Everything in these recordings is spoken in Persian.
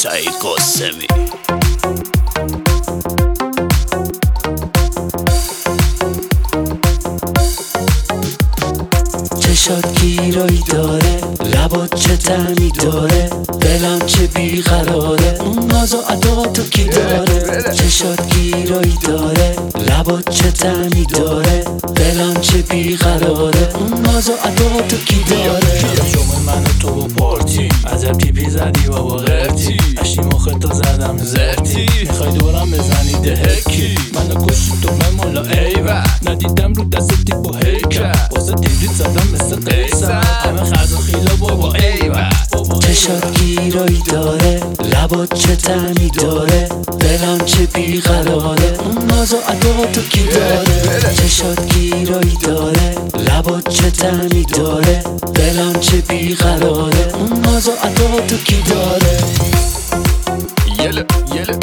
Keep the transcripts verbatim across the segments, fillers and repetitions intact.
سعید قاسمی. چشات گیرایی داره، لبات چه طعمی داره، دلم چه بیقراره، اون ناز و عطاتو کی داره؟ چشات گیرایی داره، لبات چه طعمی داره، دلم چه بیقراره، اون ناز و عطاتو کی داره؟ شما من و تو و پارتی عجب پیپی زدی بابا غرتی، اشتی مختو زدم زرتی، میخوای دورم بزنی دهکی، منو کشی تو ممولا ایوه، ندیدم رو دستی با هیکه، واسه دیدید زدم مثل قیسه، همه خرز و خیلا بابا ایوه. چشات گیرایی داره، لبات چه طعمی داره، دلم چه بیقراره، اون ناز و عطاتو کی داره؟ چشات گیرایی داره، لبات چه طعمی داره، دلم چه بیقراره، اون ناز و عطاتو کی داره؟ یله یله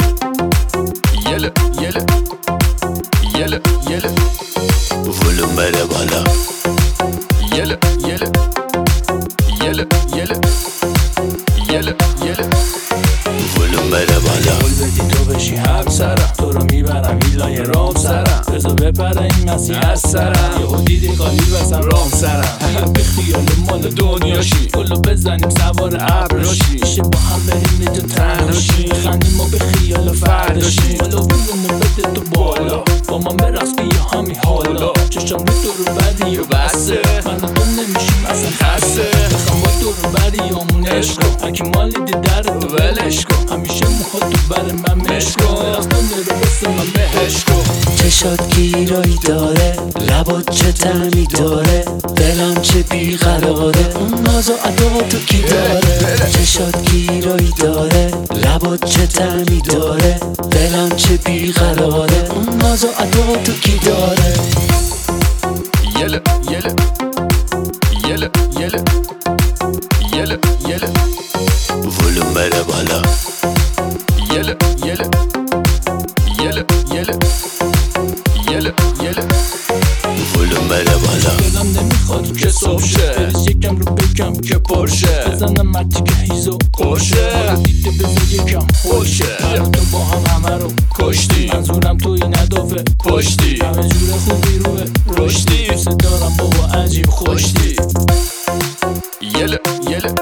یله یله یله یله ولوم بره بالا. یله یله یله یله یله یله ولوم بره بالا. قول بدی تو بشی همسرم، تو رو میبرم ایلای رام سرم، بذار بپره این مسیح از سرم، یهو دیدی خالی بسن رام سرم، بی خیال مال دنیاشی، کلو بزنیم سوار ابراشی، میشه با هم بریم یه جا تنهاشی، خندیم و به خیال فرداشی، مالو بیرونو بده تو بالا، با من برقص بیا همین حالا، چشم رو تو رو بدی و بسه، من و تو نمیشیم اصلا خسته، بخوام با تو رو بدی همون عشقو، هرکی مالی دی در تو ولش کن، همیشه موها تو بر من مشکو، برقص کنه رو بسه من بهش کن. چشات گیرایی داره، لبات چه طعمی داره، دلم چه بیقراره، اون ناز و عطاتو کی داره؟ چشات گیرایی داره، لبات چه طعمی داره، دلم چه بیقراره، اون ناز و عطاتو کی داره؟ یله یله یله یله یله یله ولوم بره بالا. یله یله یله یله یله یله ولوم بره بالا. دلم نمیخواد که صبح شه، بریز یکم رو بکم که پرشه، بزنم مرتی که هیزو خوشه، دیده بزن یکم خوشه، من تو با هم همه رو کشتی، منظورم توی ندوه پشتی، همه جور خوبی روه رشدی، دوست دارم بابا عجیب خوشتی. یله یله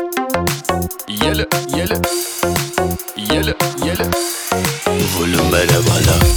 یله یله یله یله ولوم بره بالا.